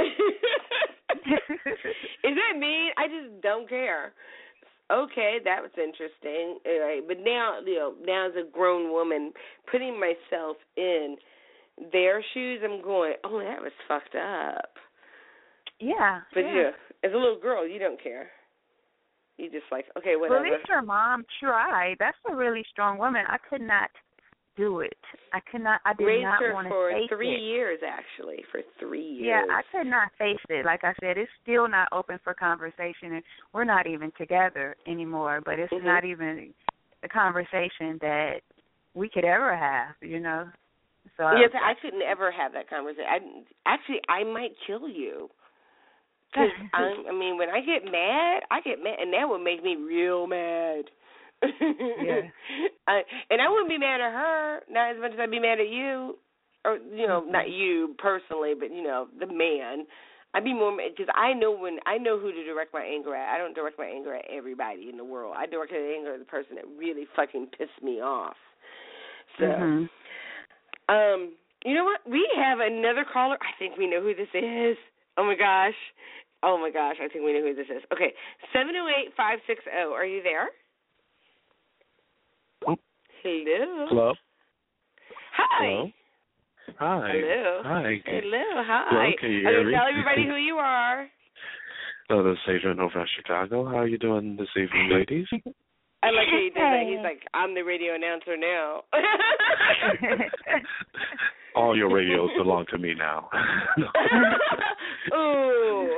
Is that mean? I just don't care. Okay, that was interesting. All right, but now, you know, now as a grown woman, putting myself in their shoes, I'm going, oh, that was fucked up. Yeah. But yeah. yeah, as a little girl, you don't care. You just like, okay, whatever. Well, at least your mom tried. That's a really strong woman. I could not do it. I could not. I did Raised not her want to for face three it. years, actually, for three years. Yeah, I could not face it. Like I said, it's still not open for conversation, and we're not even together anymore. But it's mm-hmm. not even a conversation that we could ever have, you know. So yes, I couldn't ever have that conversation. I, actually, I might kill you. Cause I'm, I mean, when I get mad, I get mad, and that would make me real mad. Yeah. I, and I wouldn't be mad at her, not as much as I'd be mad at you, or you know, mm-hmm. not you personally, but you know, the man. I'd be more mad because I know when I know who to direct my anger at. I don't direct my anger at everybody in the world. I direct my anger at the person that really fucking pissed me off. So, mm-hmm. um, you know what? We have another caller. I think we know who this is. Oh my gosh. Oh my gosh, I think we know who this is. Okay, seven oh eight, five six oh, are you there? Oh. Hello. Hello. Hi. Hello. Hi. Hello. Hi. Hello, hi. Hello, can you hear okay, me? tell everybody who you are. Hello, this is Adrian over at Chicago. How are you doing this evening, ladies? I like how he did that. He's like, I'm the radio announcer now. All your radios belong to me now. Ooh.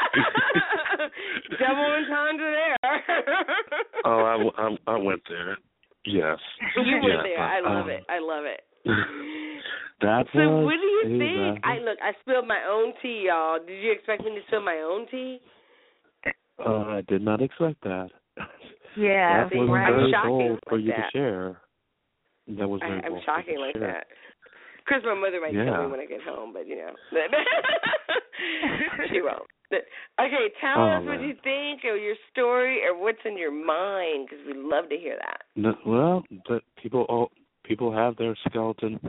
Double entendre there. oh, I, I, I went there. Yes. You went yes, there. I love um, it. I love it. That so was what do you exactly. think? I look, I spilled my own tea, y'all. Did you expect me to spill my own tea? Uh, I did not expect that. Yeah, that was right. very I'm bold like for you that. to share. That was very I, I'm bold shocking like share. that. Of course, my mother might yeah. kill me when I get home, but you know, she won't. Okay, tell oh, us what man. you think, or your story, or what's in your mind, because we'd love to hear that. No, well, but people, all, people have their skeleton.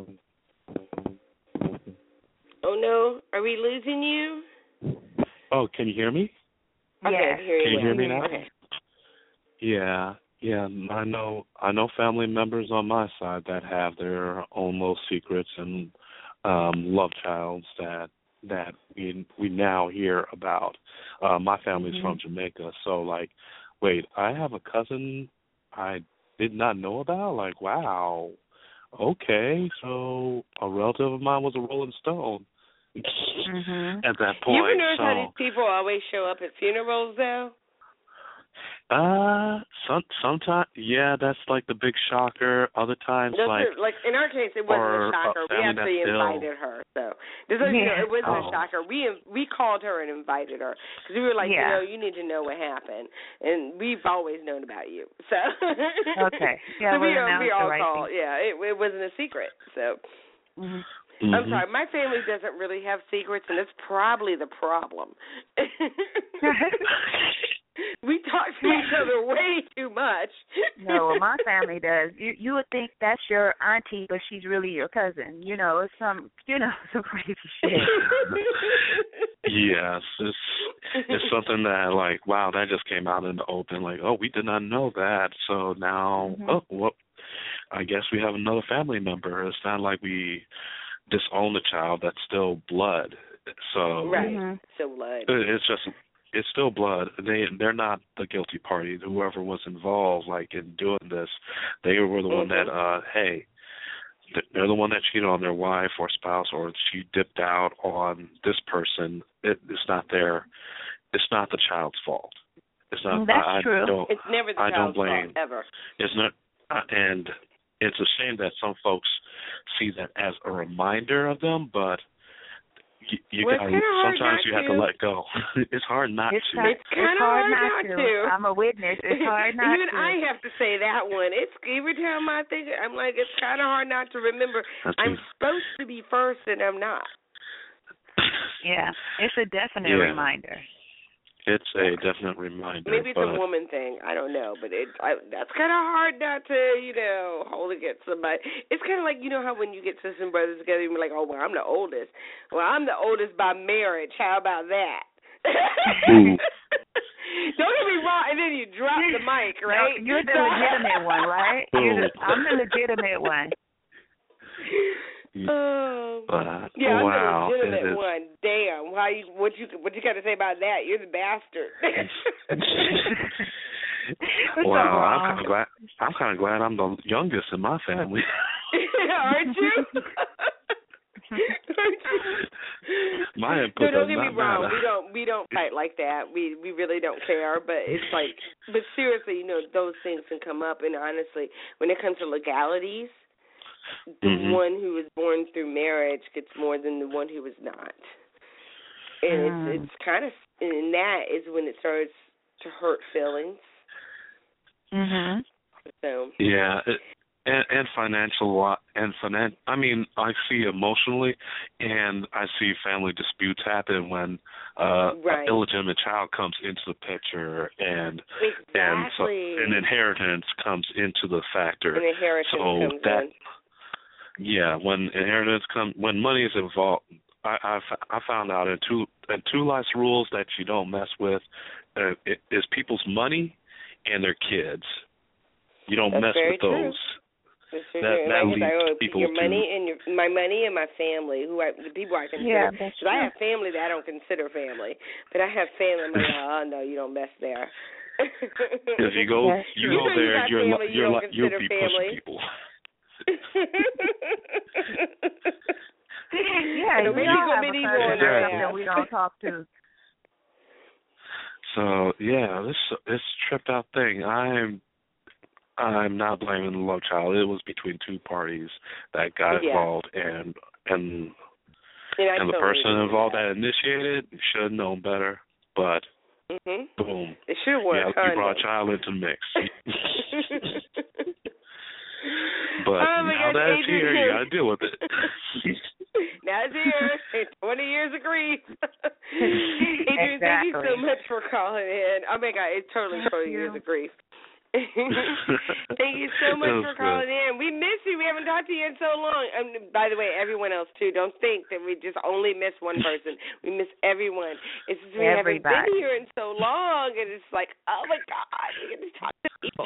Oh no, are we losing you? Oh, can you hear me? Okay, yeah. I hear you Can you now. hear me now? Okay. Yeah, yeah. I know. I know family members on my side that have their own little secrets and um, love childs that that we we now hear about. Uh, my family's mm-hmm. from Jamaica, so like, wait, I have a cousin I did not know about. Like, wow. Okay, so a relative of mine was a Rolling Stone. Mm-hmm. At that point, You ever notice so, how these people always show up at funerals, though? Uh, some sometimes, yeah, that's like the big shocker. Other times, Those like, are, like in our case, it wasn't or a shocker. a We family actually that's invited still, her, so just so you know, it wasn't Oh. a shocker. We we called her and invited her because we were like, Yeah. you know, you need to know what happened, and we've always known about you. So Okay. Yeah, so it we, was we announced all the right called. thing. Yeah, it, it wasn't a secret. So. Mm-hmm. Mm-hmm. I'm sorry, my family doesn't really have secrets, and that's probably the problem. We talk to each other way too much. No, well, my family does. You you would think that's your auntie, but she's really your cousin. You know, it's some you know some crazy shit. Yes, it's it's something that like, wow, that just came out in the open. Like, oh, we did not know that, so now, Mm-hmm. oh, well, I guess we have another family member. It's not like we disown the child. That's still blood. So Right, Mm-hmm. so blood. it's just. It's still blood. They they're not the guilty party. Whoever was involved, like in doing this, they were the Mm-hmm. one that, uh, hey, they're the one that cheated on their wife or spouse, or she dipped out on this person. It, it's not their. It's not the child's fault. It's not. That's I, true. I don't, It's never the I don't child's blame. fault, ever. It's not. Uh, and it's a shame that some folks see that as a reminder of them, but you, you Well, gotta, it's kinda hard sometimes not you have to. to let go. It's hard not It's, to. not, It's kinda it's hard, hard not, not to. to. I'm a witness. It's hard not Even to. I have to say that one. It's every time I think I'm like, it's kind of hard not to remember. That's I'm it. supposed to be first, and I'm not. Yeah, it's a definite Yeah. reminder. It's a definite reminder. Maybe it's but, a woman thing. I don't know, but it I, that's kind of hard not to, you know, hold against somebody. It's kind of like, you know how when you get sisters and brothers together, you're like, oh, well, I'm the oldest. Well, I'm the oldest by marriage. How about that? Ooh. Don't get me wrong, and then you drop the mic, right? No, you're the legitimate one, right? You're the, Ooh. I'm the legitimate one. Oh, But, yeah, wow, I'm the it legitimate is- one. Damn, how you? What you? What you got to say about that? You're the bastard. What's wow, up, I'm Ron? kind of glad. I'm kind of glad I'm the youngest in my family. Aren't you? Aren't you? My No, input don't does get me not wrong. matter. We don't we don't fight like that. We we really don't care. But it's like, but seriously, you know, those things can come up. And honestly, when it comes to legalities, the Mhm. one who was born through marriage gets more than the one who was not. And Mm. it's it's kind of, and that is when it starts to hurt feelings. Mhm. So Yeah, it, and and financial lo- and finan. I mean, I see emotionally, and I see family disputes happen when uh, Right. an illegitimate child comes into the picture, and exactly, and so an inheritance comes into the factor. an inheritance so comes that in. yeah, when inheritance comes, when money is involved, I I, f- I found out in two in two life's rules that you don't mess with uh, it, is people's money and their kids. You don't That's mess very with true. those. That's very That- true. that Like I said, leads oh, people your to- money and your my money and my family, who I the people I consider. Yeah, that's Because I true. have family that I don't consider family, but I have family. I'm like, oh no, you don't mess there. If you go, That's you true. go You know you there, got you're family li- you you're don't li- you'll consider be family. pushing people. Yeah, So we maybe all go have a medieval cousin on or that. something that we don't talk to. So yeah, this this tripped out thing. I'm I'm not blaming the love child. It was between two parties that got Yeah. involved, and and and, I and the totally person agree with involved that initiated should have known better. But Mhm. boom, It should have worn yeah, a you condom. brought a child into the mix. But Oh my now gosh, that it's Adrian. here, you got to deal with it. Now it's here. twenty years of grief. Adrian, thank you so Exactly. much for calling in. Oh my God, it's totally Thank twenty you. years of grief. Thank you so much It was for calling good. in. We miss you. We haven't talked to you in so long. Um, by the way, everyone else too. Don't think that we just only miss one person. We miss everyone. It's just we haven't Everybody. been here in so long, and it's like, oh my God, we get to talk to people.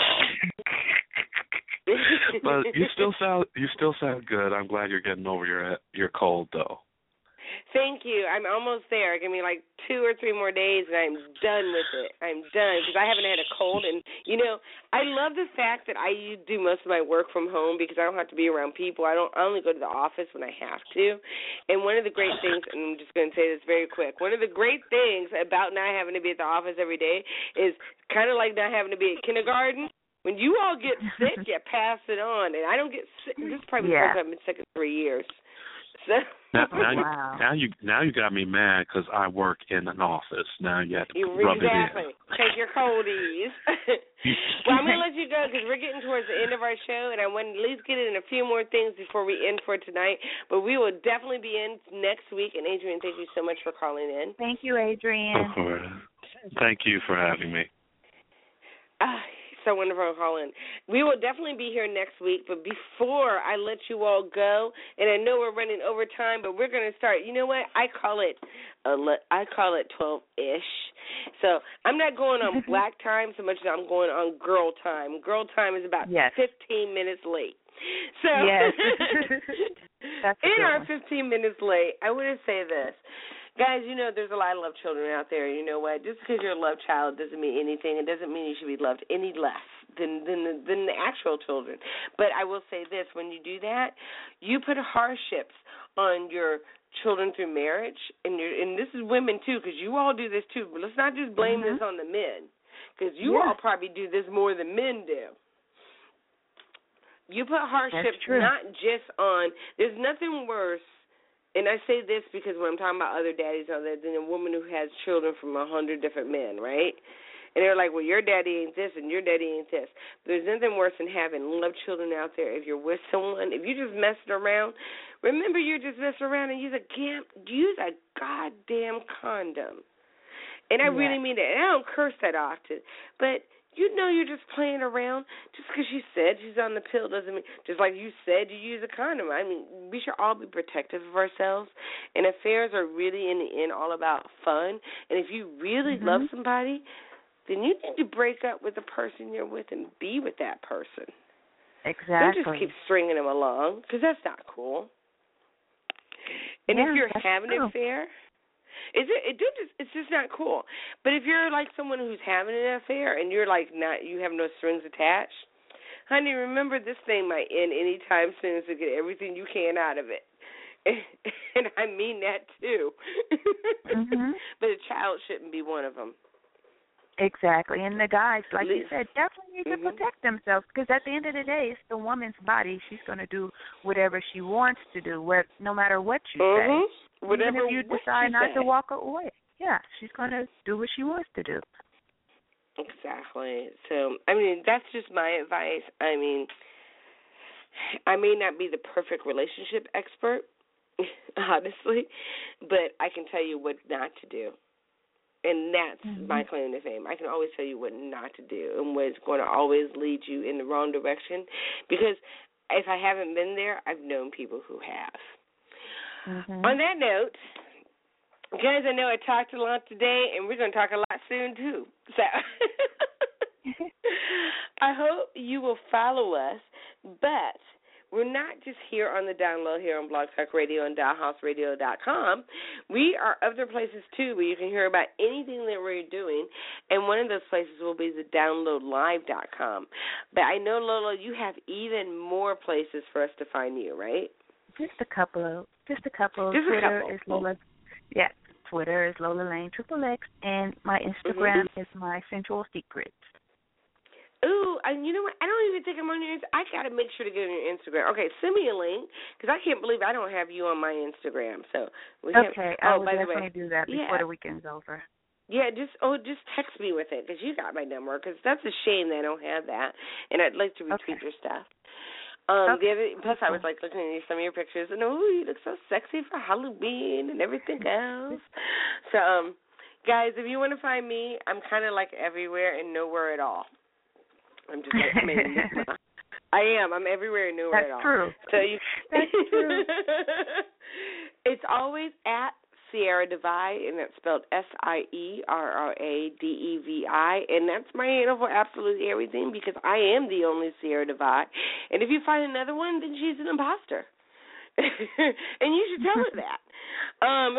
But you still sound you still sound good. I'm glad you're getting over your your cold though. Thank you. I'm almost there. Give me like two or three more days, and I'm done with it. I'm done because I haven't had a cold. And, you know, I love the fact that I do most of my work from home because I don't have to be around people. I don't. I only go to the office when I have to. And one of the great things, and I'm just going to say this very quick, one of the great things about not having to be at the office every day is kind of like not having to be at kindergarten. When you all get sick, you pass it on. And I don't get sick. This is probably Yeah. the first time I've been sick in three years. So. Now, now, you, Wow. now you now you got me mad because I work in an office. Now you have to You rub exactly. it Take your coldies. Well, I'm going to let you go because we're getting towards the end of our show, and I want to at least get in a few more things before we end for tonight. But we will definitely be in next week. And, Adrian, thank you so much for calling in. Thank you, in. Adrian. Of course. Thank you for having me. Ah, so wonderful to call in. We will definitely be here next week, but before I let you all go, and I know we're running over time, but we're going to start. You know what? I call it ele- I call it twelve-ish. So I'm not going on black time so much as I'm going on girl time. Girl time is about Yes. fifteen minutes late. So Yes. That's a in good our one. fifteen minutes late, I want to say this. Guys, you know there's a lot of love children out there. You know what? Just because you're a love child doesn't mean anything. It doesn't mean you should be loved any less than than the, than the actual children. But I will say this: when you do that, you put hardships on your children through marriage, and you're, and this is women too, because you all do this too. But let's not just blame Mhm. this on the men, because you Yeah. all probably do this more than men do. You put hardships true. not just on. There's nothing worse and I say this because when I'm talking about other daddies, other than a woman who has children from a hundred different men, right? And they're like, well, your daddy ain't this and your daddy ain't this. But there's nothing worse than having love children out there. If you're with someone, if you just messing around, remember you're just messing around and use a gam- use a goddamn condom. And I yeah. really mean it. And I don't curse that often. But you know you're just playing around. Just because she said she's on the pill doesn't mean, just like you said, you use a condom. I mean, we should all be protective of ourselves. And affairs are really, in the end, all about fun. And if you really mm-hmm. love somebody, then you need to break up with the person you're with and be with that person. Exactly. Don't just keep stringing them along, because that's not cool. And yeah, if you're having true. an affair, is it? It just, it's just not cool. But if you're like someone who's having an affair and you're like not, you have no strings attached, honey, remember this thing might end anytime soon, so get everything you can out of it. And I mean that too. Mm-hmm. But a child shouldn't be one of them. Exactly. And the guys, like you said, definitely need to mm-hmm. protect themselves, because at the end of the day, it's the woman's body. She's going to do whatever she wants to do, where, no matter what you mm-hmm. say. Whatever Even if you decide not say. to walk away. Yeah, she's going to do what she wants to do. Exactly. So, I mean, that's just my advice. I mean, I may not be the perfect relationship expert, honestly, but I can tell you what not to do. And that's mm-hmm. my claim to fame. I can always tell you what not to do and what's going to always lead you in the wrong direction. Because if I haven't been there, I've known people who have. Mm-hmm. On that note, guys, I know I talked a lot today, and we're going to talk a lot soon, too. So I hope you will follow us, but we're not just here on the download here on Blog Talk Radio and Doll House Radio dot com. We are other places, too, where you can hear about anything that we're doing, and one of those places will be the download live dot com. But I know, Lola, you have even more places for us to find you, right? Just a couple. Just a couple. Just Twitter a couple. is Lola. Yeah, Twitter is Lola Lane Triple X, and my Instagram mm-hmm. is my Sensual Secrets. Ooh, and you know what? I don't even think I'm on your Instagram. I got to make sure to get on your Instagram. Okay, send me a link, because I can't believe I don't have you on my Instagram. So we Okay, have, I oh, will by definitely the way, do that before yeah. the weekend's over. Yeah, just oh, just text me with it, because you got my number, because that's a shame that I don't have that, and I'd like to retweet okay. your stuff. Um, okay. the other, plus, I was like looking at some of your pictures, and oh, you look so sexy for Halloween and everything else. So, um, guys, if you want to find me, I'm kind of like everywhere and nowhere at all. I'm just like I'm in I am. I'm everywhere and nowhere That's at all. True. So you. That's true. It's always at Sierra Divide, and that's spelled S I E R R A D E V I, and that's my handle for absolutely everything, because I am the only Sierra Divide. And if you find another one, then she's an imposter. And you should tell her that. Um,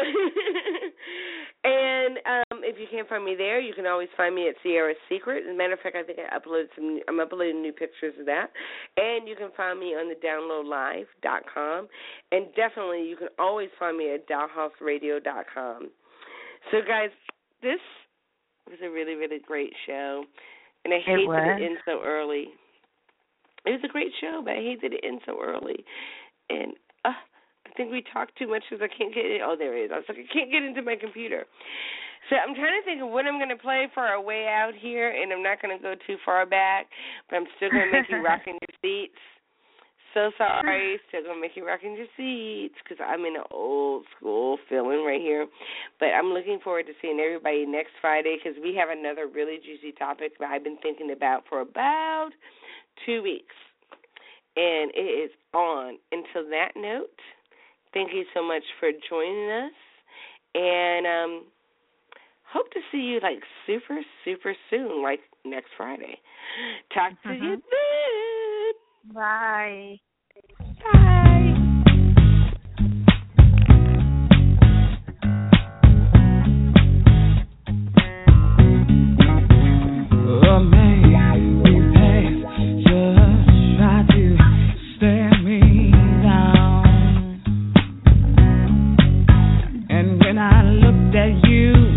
and um, if you can't find me there, you can always find me at Sierra's Secret. As a matter of fact, I think I uploaded some. I'm uploading new pictures of that. And you can find me on the download live dot com. And definitely, you can always find me at doll house radio dot com. So, guys, this was a really, really great show, and I hate that it ends so early. It was a great show, but I hate that it ends so early. And uh, I think we talked too much because I can't get it. Oh, there it is. I was like, I can't get into my computer. So I'm trying to think of what I'm going to play for our way out here, and I'm not going to go too far back, but I'm still going to make you rock in your seats. So sorry, still going to make you rock in your seats because I'm in an old school feeling right here. But I'm looking forward to seeing everybody next Friday because we have another really juicy topic that I've been thinking about for about two weeks. And it is on. Until that note, thank you so much for joining us. And um, hope to see you, like, super, super soon, like next Friday. Talk to mm-hmm. you then. Bye. Bye. Oh, man, hey, just try to stare me down. And when I looked at you,